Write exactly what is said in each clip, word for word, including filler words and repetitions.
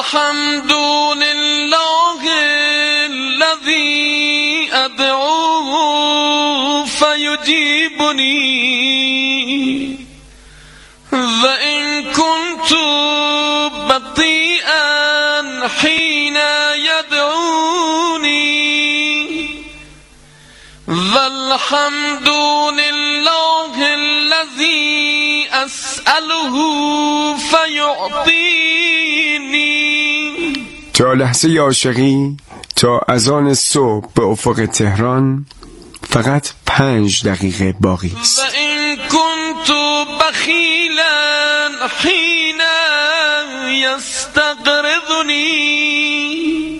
الحمد لله الذي أدعوه فيجيبني وإن كنت بطيئا حين يدعوني والحمد لله الذي أسأله فيعطيني. تا لحظه عاشقی تا اذان صبح به افق تهران فقط پنج دقیقه باقی است. و این كنت بخیلا حین یستقرضنی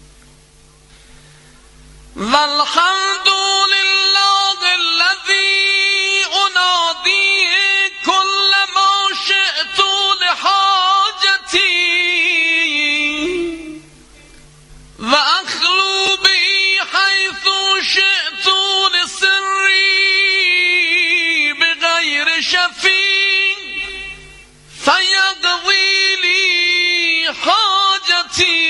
والحمد لله الذي انادی كل ما شئت لحاجتی و اخلو بی حیث شئت لسری بغیر شفیع فیقضی لی حاجتی.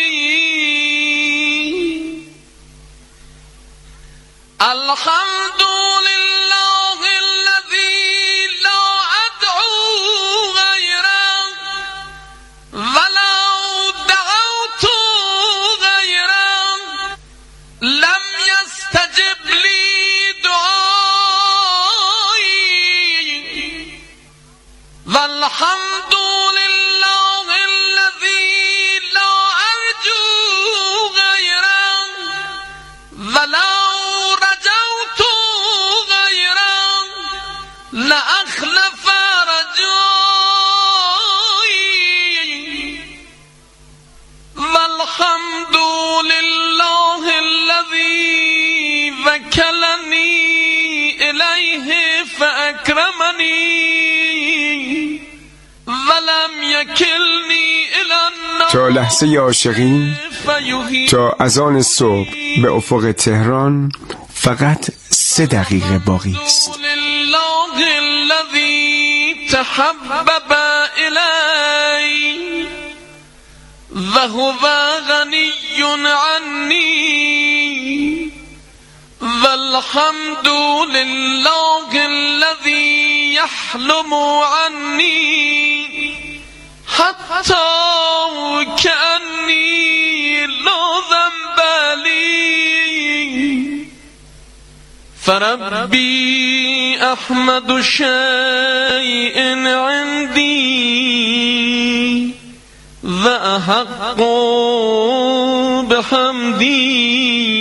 الحمد لله الذي لا أدعو غيره ولو دعوت غيره لم يستجب لي دعائي والحمد لله الذي لا أرجو غيره ولو لأخلف رجائي والحمد لله الذي وكلني إليه فأكرمني ولم يكلني إلى النار. تا لحظه عاشقی تا اذان صبح به افق تهران فقط سه دقیقه باقی است. الذي تحبب إلي وهو غني عني والحمد لله الذي يحلم عني حتى كأني لا ذنب لي فربي أحمد شيء عندي وأحق بحمدي.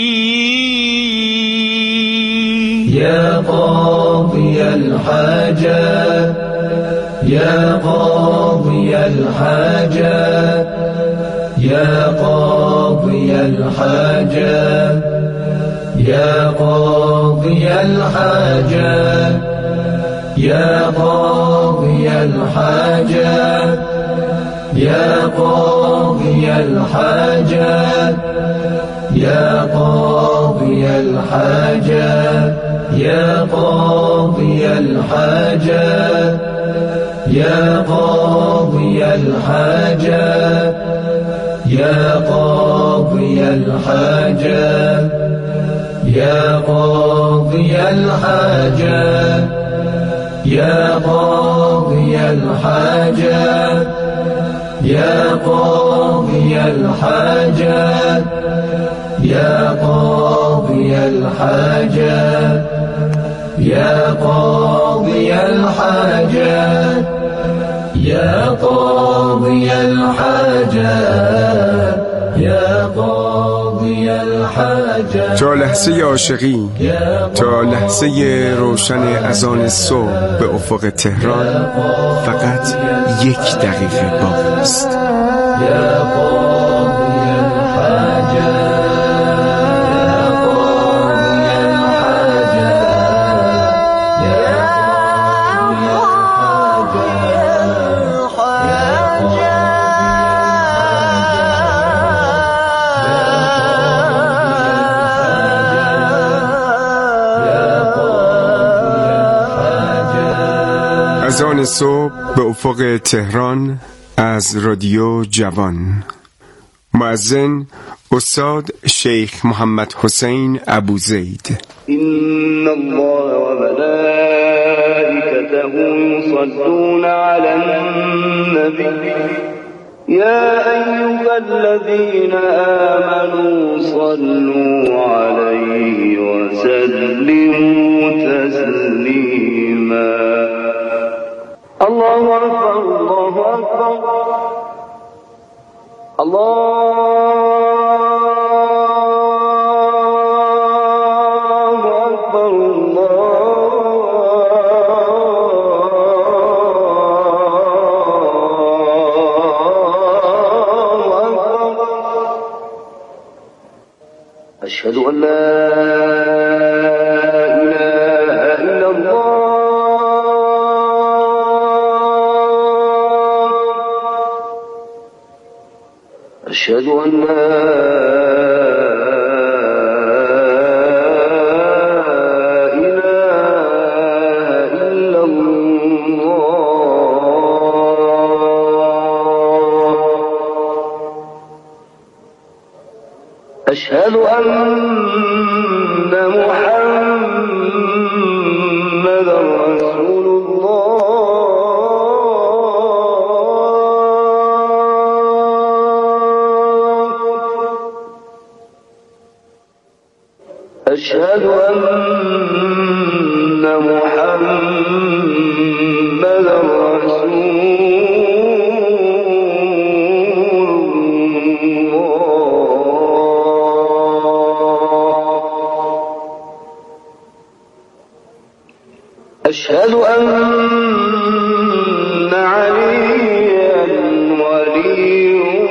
يا قاضي الحاجات يا قاضي الحاجات يا قاضي الحاجات يا قاضي الحاجات يا قاضي الحاجات يا قاضي الحاجات يا قاضي الحاجات يا قاضي الحاجات يا قاضي الحاجات يا قاضي الحاجات يا قاضي الحاجات يا قاضي الحاجات يا قاضي الحاجات يا قاضي الحاجات يا قاضي الحاجات يا قاضي الحاجات يا قاضي الحاجات. تا لحظه عاشقی تا لحظه روشن اذان صبح به افق تهران فقط یک دقیقه باقی است. يا قاضي الحاجات اذان صبح به افق تهران از رادیو جوان. مؤذن استاد شیخ محمد حسین ابوزید. إن الله وملائكته يصلون على النبي يا أيها الذين آمنوا صلوا عليه وسلموا تسليما. الله أكبر الله أكبر الله أكبر الله أكبر. أشهد أن لا إله إلا الله. أشهد أن لا إله إلا الله. أشهد أن محمدا رسول الله. أشهد أن محمدا رسول الله. أشهد أن عليا ولي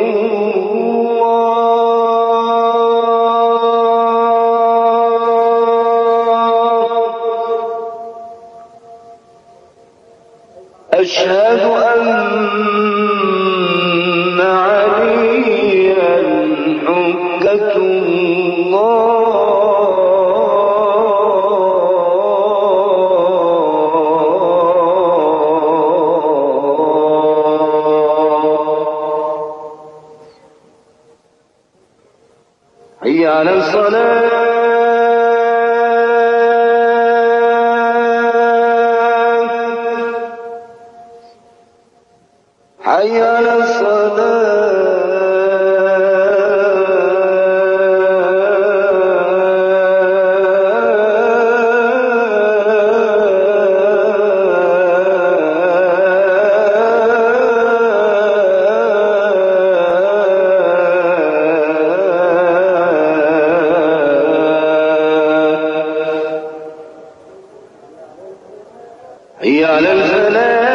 أشهد أن عليا حجة الله. حي على الصلاة. حي على الصلاة. حي على الفلاح.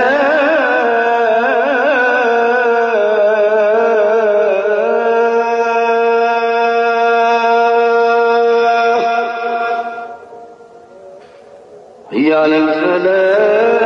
حي على الفلاح.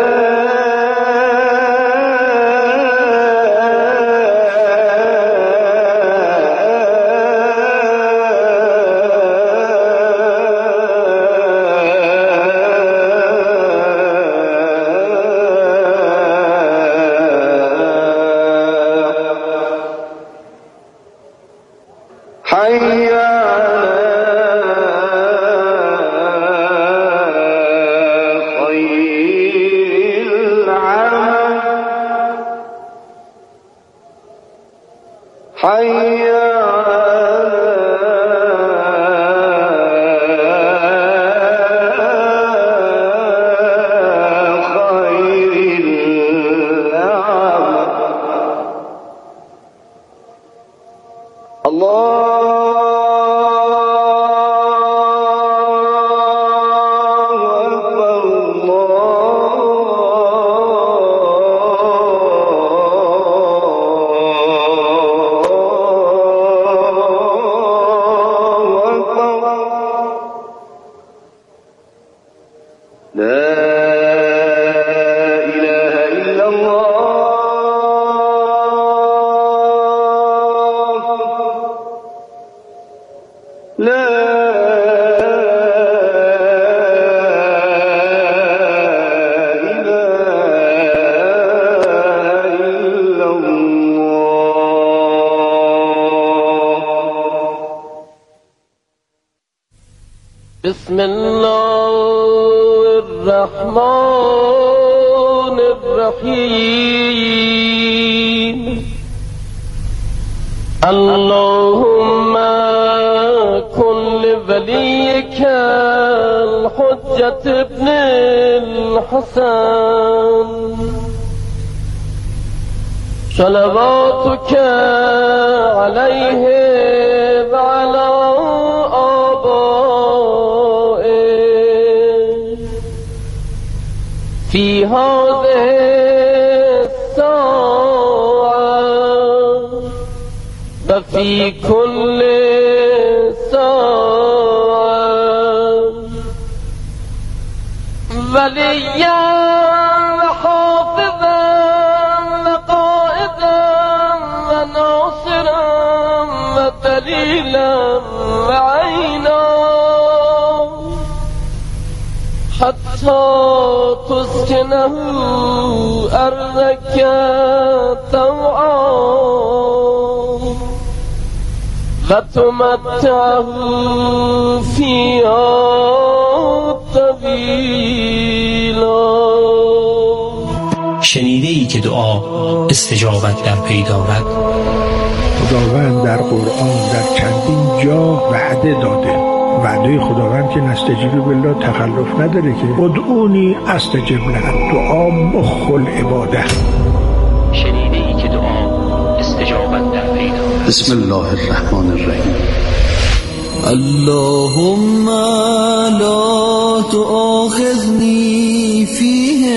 حي حي بسم الله الرحمن الرحیم. اللهم كن لوليك الحجة ابن الحسن صلواتك عليه وعلى آبائه في هذه الساعة وفي كل ساعة وليا وحافظا وقائدا وناصرا ودليلا وعينا حتى تسكنه أرضك طوعا وتمتعه فيها طويلا. شنیده ای که دعا استجابت در پی دارد. خداوند در قرآن در چندین جا وعده داده. وعده خداوند که نستجیب بالله تخلف نداره که ادعونی استجب لکم. دعا مخ العباده. شنیده ای که دعا استجابت در پی دارد. بسم الله الرحمن الرحیم. اللهم لا تؤاخذني فيه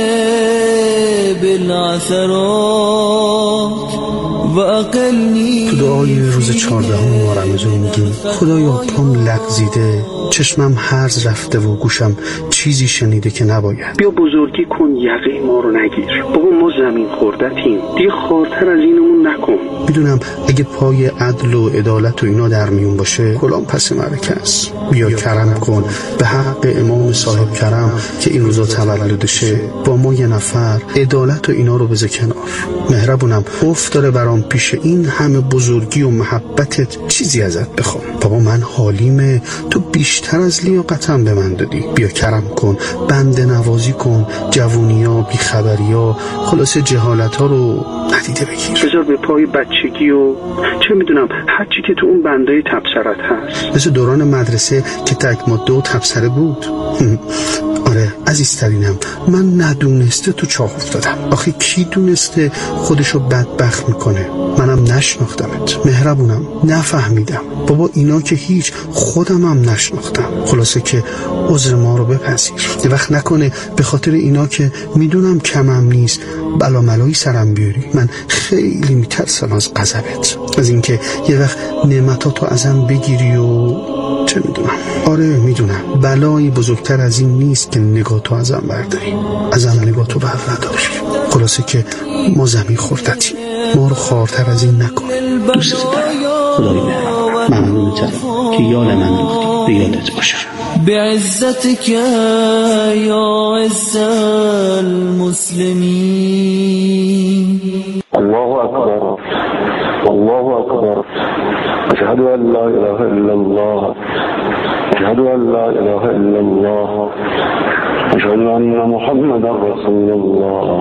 بالعثرات تو دعای روز چهاردهم ماه رمضان میگیم خدایا پام لغزیده، چشمم هرز رفته و گوشم چیزی شنیده که نباید. بیا بزرگی کن یقه ما رو نگیر. بابا ما زمین خوردتیم، دیگه خارتر از اینمون نکن. میدونم اگه پای عدل و عدالت و اینا در میون باشه کلام پس معرکه است. بیا کرم کن به حق امام صاحب کرم که این روزا تولدشه، با ما یه نفر عدالت و اینا رو بذار کنار. مهربونم افتاره برام پیش این همه بزرگی و محبتت چیزی ازت بخوام. بابا من حالیمه، تو بیشتر از لیاقتم به من دادی. بیا کرم کن، بنده نوازی کن، جوونیا، بیخبریا، خلاصه جهالت ها رو ندیده بگیر. بذار به پای بچگی و چه میدونم هرچی که تو اون بنده تبصرت هست. مثل دوران مدرسه که تک ماده و تبصره بود. آره عزیزترینم، من ندونسته تو چاه افتادم. آخه کی دونسته خودشو بدبخت میکنه؟ منم نشناختمت. مهربونم نفهمیدم. بابا اینا که هیچ، خودمم نشناختم. خلاصه که عذر ما رو بپذیر. یه وقت نکنه به خاطر اینا که میدونم کمم نیست بلا ملایی سرم بیاری. من خیلی میترسم از غضبت، از اینکه یه وقت نعمتاتو ازم بگیری و چه میدونم. آره میدونم بلایی بزرگتر از این نیست که نگاهتو ازم برداری، ازم نگاهتو بر نداری. خلاصه که ما زمین خوردتیم، ما رو خارتر از این نکن. دوست دارم. خدای مهربان، ممنونتم که یاد من انداختی. به یادت باشم. بعزتك يا عز المسلمين. الله أكبر الله أكبر. أشهد أن لا إله إلا الله أشهد أن لا إله إلا الله أشهد أن محمدا رسول الله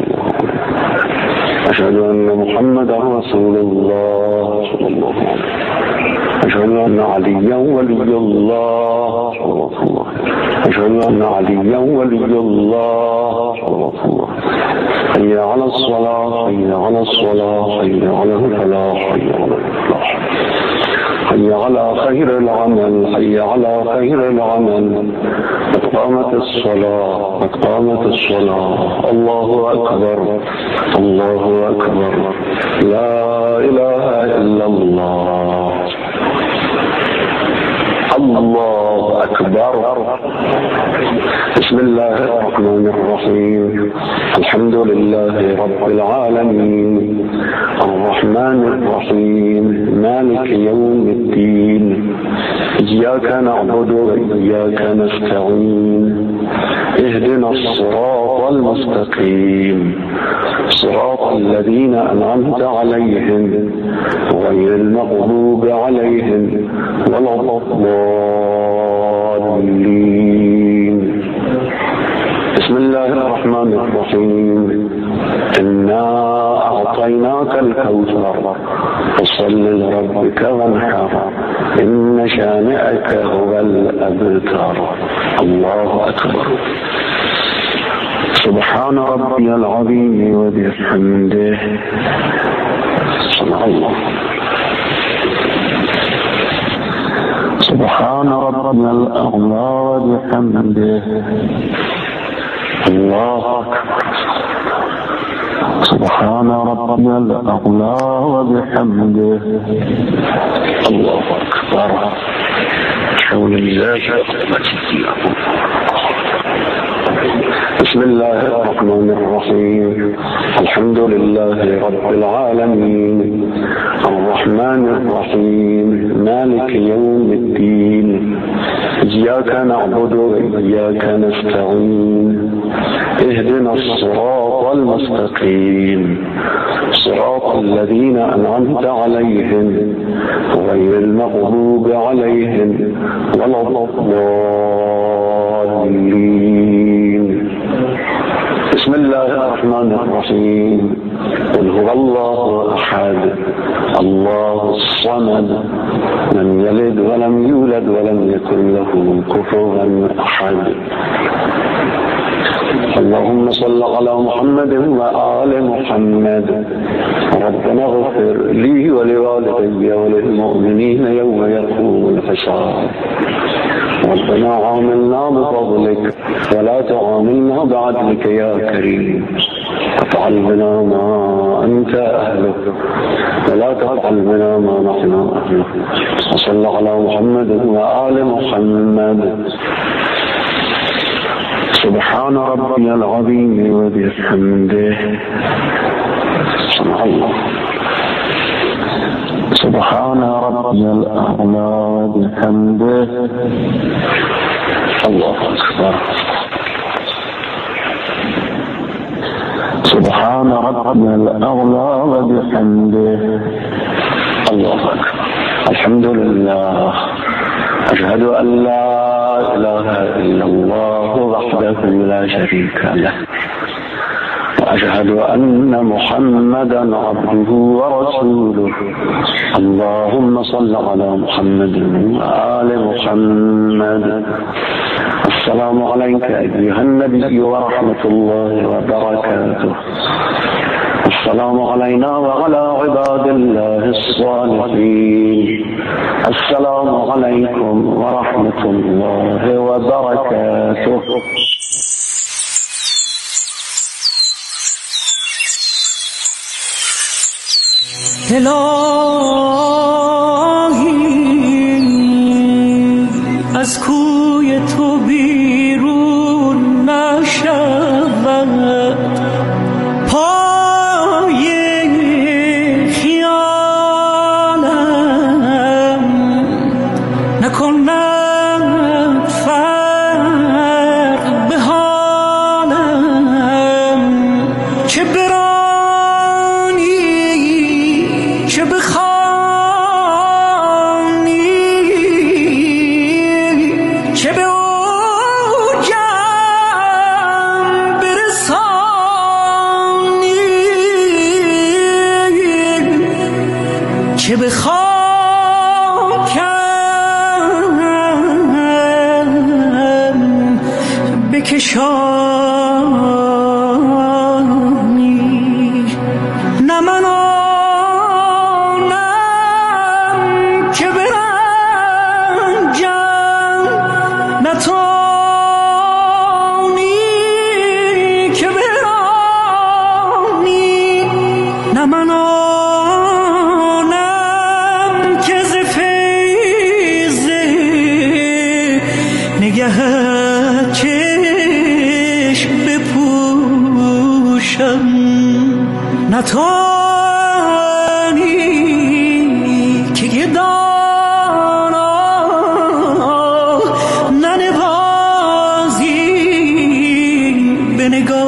أشهد أن محمدا رسول الله أشهد أن عليا ولي الله أشهد أن عليا ولي الله. حي على الصلاة حي على الصلاة حي على الفلاح حي على الفلاح حي على خير العمل حي على خير العمل. قد قامت الصلاة قد قامت الصلاة. الله أكبر الله أكبر. لا إله إلا الله. الله أكبر. بسم الله الرحمن الرحيم. الحمد لله رب العالمين الرحمن الرحيم مالك يوم الدين. إياك نعبد وإياك نستعين. اهدنا الصراط المستقيم صراط الذين أنعمت عليهم غير المغضوب عليهم ولا الضالين. الضالين بسم الله الرحمن الرحيم إنا أعطيناك الكوثر فصل لربك وانحر إن شانئك هو الأبتر الله أكبر سبحان ربي العظيم وبحمده سبحان الله سبحان ربي الأعلى وبحمده الله أكبر سبحان ربي الأعلى وبحمده الله أكبر حول الله وقوته بسم الله الرحمن الرحيم الحمد لله رب العالمين الرحمن الرحيم مالك يوم الدين إياك نعبد وإياك نستعين اهدنا الصراط المستقيم صراط الذين أنعمت عليهم غير المغضوب عليهم ولا الضالين بسم الله الرحمن الرحيم قل هو الله أحد الله الصمد لم يلد ولم يولد ولم يكن له كفوا أحد اللهم صل على محمد وآل محمد ربنا اغفر لي ولوالدي وللمؤمنين يوم يقوم الحساب ربنا عاملنا بفضلك ولا تعاملنا بعدلك يا كريم افعل بنا ما أنت أهله ولا تفعل بنا ما نحن أهله وصل على محمد وآل محمد سبحان ربي العظيم وبحمده سبحان الله سبحان ربي الأعلى وبحمده الله أكبر سبحان ربي الأعلى وبحمده الله أكبر الحمد لله أشهد أن لا إله إلا الله وحده لا شريك له وأشهد أن محمدا عبده ورسوله اللهم صل على محمد وآل محمد السلام عليك أيها النبي ورحمة الله وبركاته السلام علينا وعلى عباد الله الصالحين السلام عليكم ورحمة الله وبركاته الهی از کوی تو بیرون نشود پای خیالم نکند فرق به حالم چه برانی چه بخوانی چه به اوجم برسانی چه به خاکم بکشانی نه من آنم که برنجم نه تو آنی که برانی نه من آنم که ز فیض نگهت چشم بپوشم نه تو آنی که گدانا ننوازی به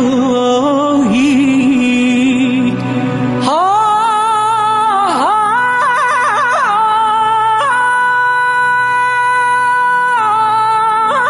نگاهی ها ها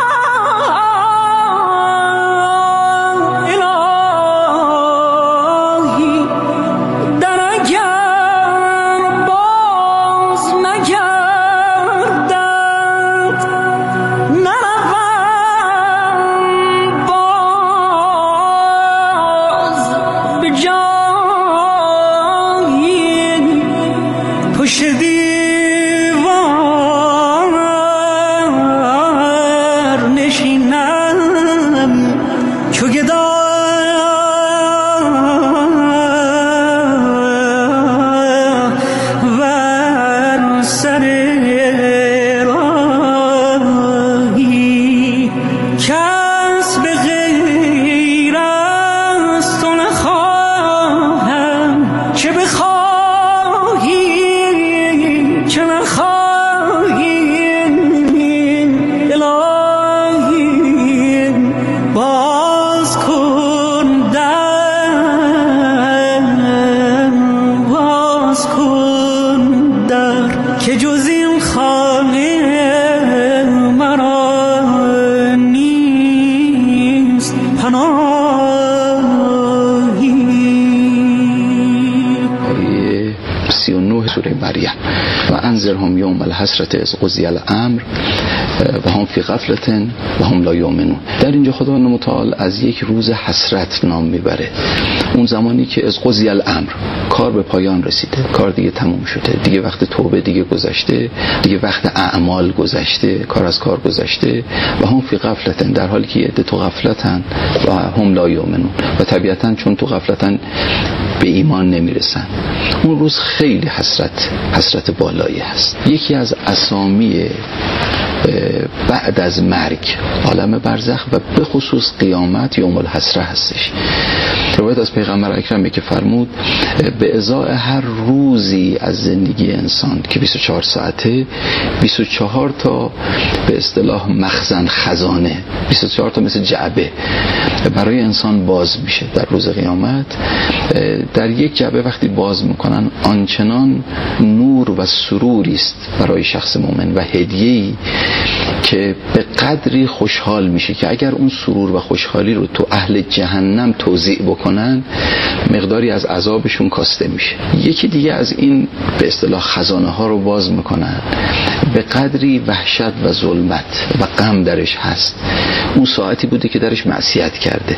سوره مریم و انذرهم یوم الحسرة اذ قضی الامر و هم فی غفلة و هم لا یؤمنون. در اینجا خداوند متعال از یک روز حسرت نام میبره، اون زمانی که از قضی الامر، کار به پایان رسیده، کار دیگه تموم شده، دیگه وقت توبه دیگه گذشته، دیگه وقت اعمال گذشته، کار از کار گذشته و هم فی غفلة، در حالی که عده تو غفلتن و هم لا یؤمنون و طبیعتاً چون تو غفلتن به ایمان نمیرسن. اون روز خیلی حسرت حسرت بالایی هست. یکی از اسامی بعد از مرگ عالم برزخ و به خصوص قیامت یوم الحسره هستش. روایت از پیغمبر اکرم که فرمود به ازای هر روزی از زندگی انسان که بیست و چهار ساعته، بیست و چهار تا به اصطلاح مخزن خزانه، بیست و چهار تا مثل جعبه برای انسان باز میشه در روز قیامت. در یک جعبه وقتی باز میکنن آنچنان نور و سروری است برای شخص مؤمن و هدیه‌ای که به قدری خوشحال میشه که اگر اون سرور و خوشحالی رو تو اهل جهنم توزیع بکنن مقداری از عذابشون کاسته میشه. یکی دیگه از این به اصطلاح خزانه ها رو باز میکنن به قدری وحشت و ظلمت و غم درش هست. اون ساعتی بوده که درش معصیت کرده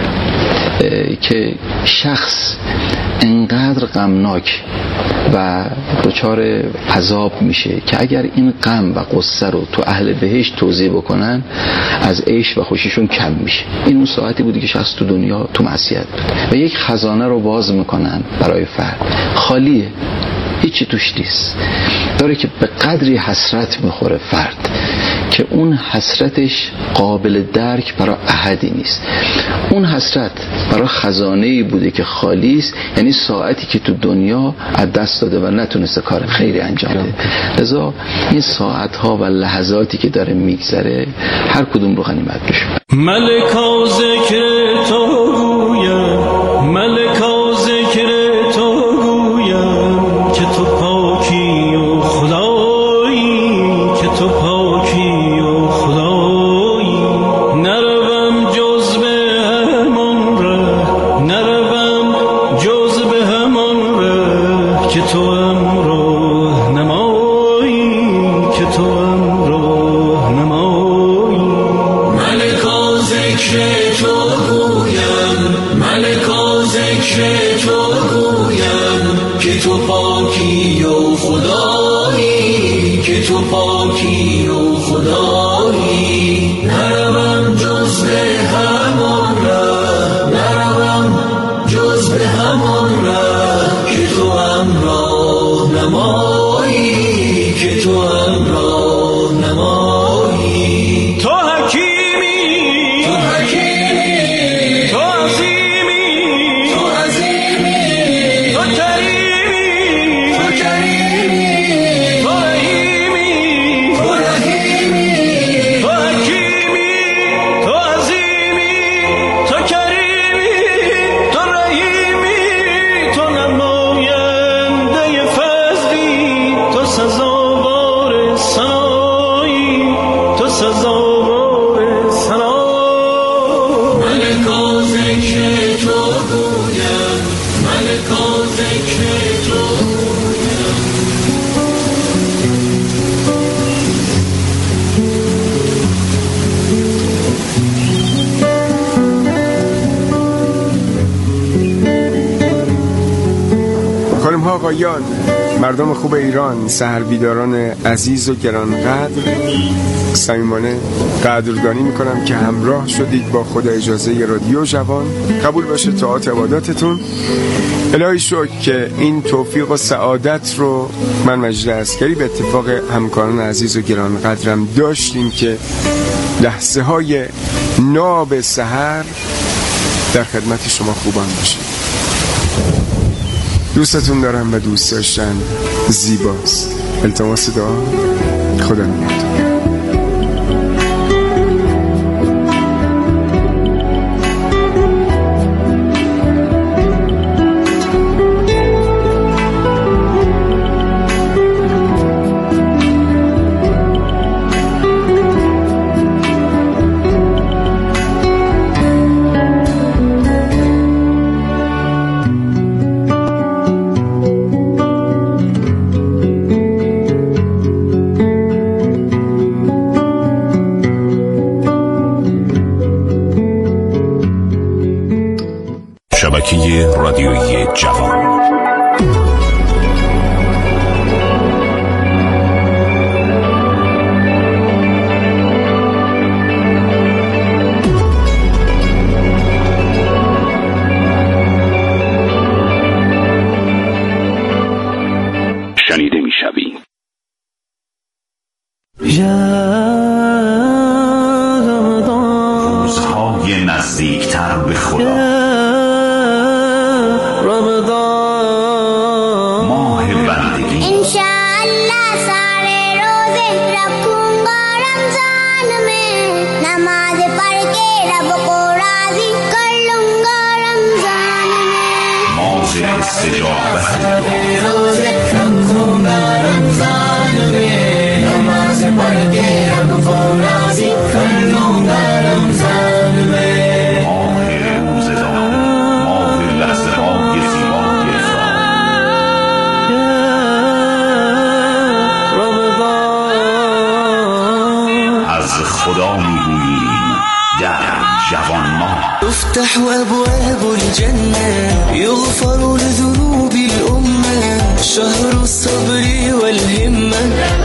که شخص انقدر غمناک و دچار عذاب میشه که اگر این غم و قصه رو تو اهل بهشت توزیع بکنن از عیش و خوشیشون کم میشه. این اون ساعتی بودی که شخص تو دنیا تو معصیت بود و یک خزانه رو باز میکنن برای فرد، خالیه، هیچی توش نیست، داره که به قدری حسرت میخوره فرد که اون حسرتش قابل درک برای احدی نیست. اون حسرت برای خزانه‌ای بوده که خالی است، یعنی ساعتی که تو دنیا از دست داده و نتونسته کار خیری انجام بده. لذا این ساعت‌ها و لحظاتی که داره میگذره هر کدوم رو غنیمت بشه. ملکا ذکر تو گویم، ملکا ذکر تو گویم که تو پاکی و خدایی، که تو پاکی و خدایی. نروم جز به همان ره، نروم جز به همان ره که تو امروه نمایی، که تو امروه نمایی. ملکا ذکر تو گویم، ملکا ذکر تو گویم که تو پاکی و خدایی، که تو پاکی و خدایی. نروم جز به همان ره، نروم جز به همان ره که تو امراه نمایی، که تو امراه نمایی. تو حکیمی، تو حکیمی، تو عظیمی، تو عظیمی، تو کریمی، تو کریمی، تو رحیمی، تو رحیمی، تو حکیمی، تو عظیمی، تو کریمی، تو رحیمی، تو نماینده فضلی، تو سزاوار ثنایی، تو سزاوار ثنایی. ملکا ذکر تو گویم، ملکا ذکر تو گویم. خانم ها آقایان، مردم خوب ایران، سحر بیداران عزیز و گرانقدر، صمیمانه قدردانی میکنم که همراه شدید با خدا اجازه رادیو جوان. قبول باشه طاعات عباداتتون. الهی شکر که این توفیق و سعادت رو من مجید عسکری به اتفاق همکاران عزیز و گرانقدرم داشتیم که لحظه های ناب سحر در خدمت شما خوبان باشه. دوستتون دارم و دوست داشتن زیباست. التماس دعا. خدا نگهدار. رادیوی جوان. شنیده میشوی. روزهای نزدیکتر به خدا، ماه بندگی، इंशाअल्लाह सारे रोजे रखूंगा रमजान में, नमाज पढ़ के रब को राजी कर लूंगा रमजान में. ماه استجابت रोजे रखूंगा रमजान में, नमाज पढ़ के रब को राजी कर लूंगा रमजान में. ماه روزدار، ماه لحظه های زیبای از خدا میگوییم در جوان ماه. تفتح أبواب الجنة يغفر لذنوب الأمة, شهر الصبر والهمة.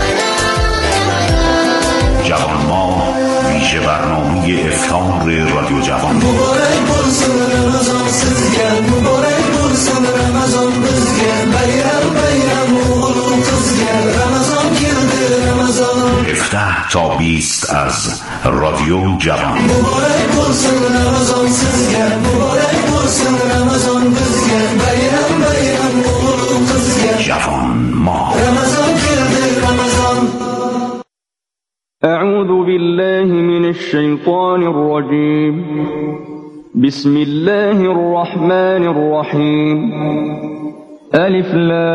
جوان ماه ویژه برنامه افطار رادیو جوان. مبارک بولسون رمضان sizga, مبارک بولسون رمضان bizga, bayram bayram o'g'lu qizga, رمضان keldi رمضان. هفده تا بیست از رادیو جوان. مبارک بولسون رمضان sizga, مبارک بولسون رمضان bizga, bayram bayram o'g'lu qizga, جوان ماه. رمضان keldi رمضان. أعوذ بالله من الشيطان الرجيم. بسم الله الرحمن الرحيم. ألف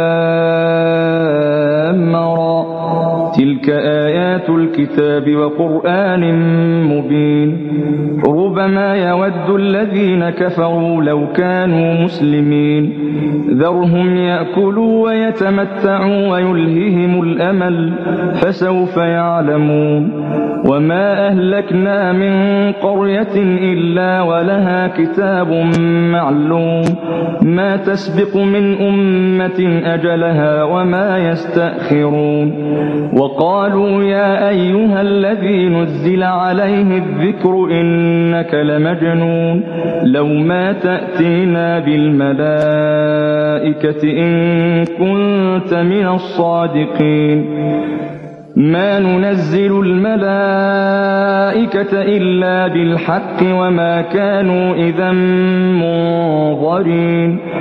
لام را، تلك آيات الكتاب وقرآن مبين. ربما يود الذين كفروا لو كانوا مسلمين, ذرهم يأكلوا ويتمتعوا ويلههم الأمل, فسوف يعلمون. وما أهلكنا من قرية إلا ولها كتاب معلوم, ما تسبق من أمة أجلها وما يستأخرون. وقالوا يا أيها الذي نزل عليه الذكر إنك لمجنون, لو ما تأتينا بالملائكة إن كنت من الصادقين. ما ننزل الملائكة إلا بالحق وما كانوا إذا منظرين.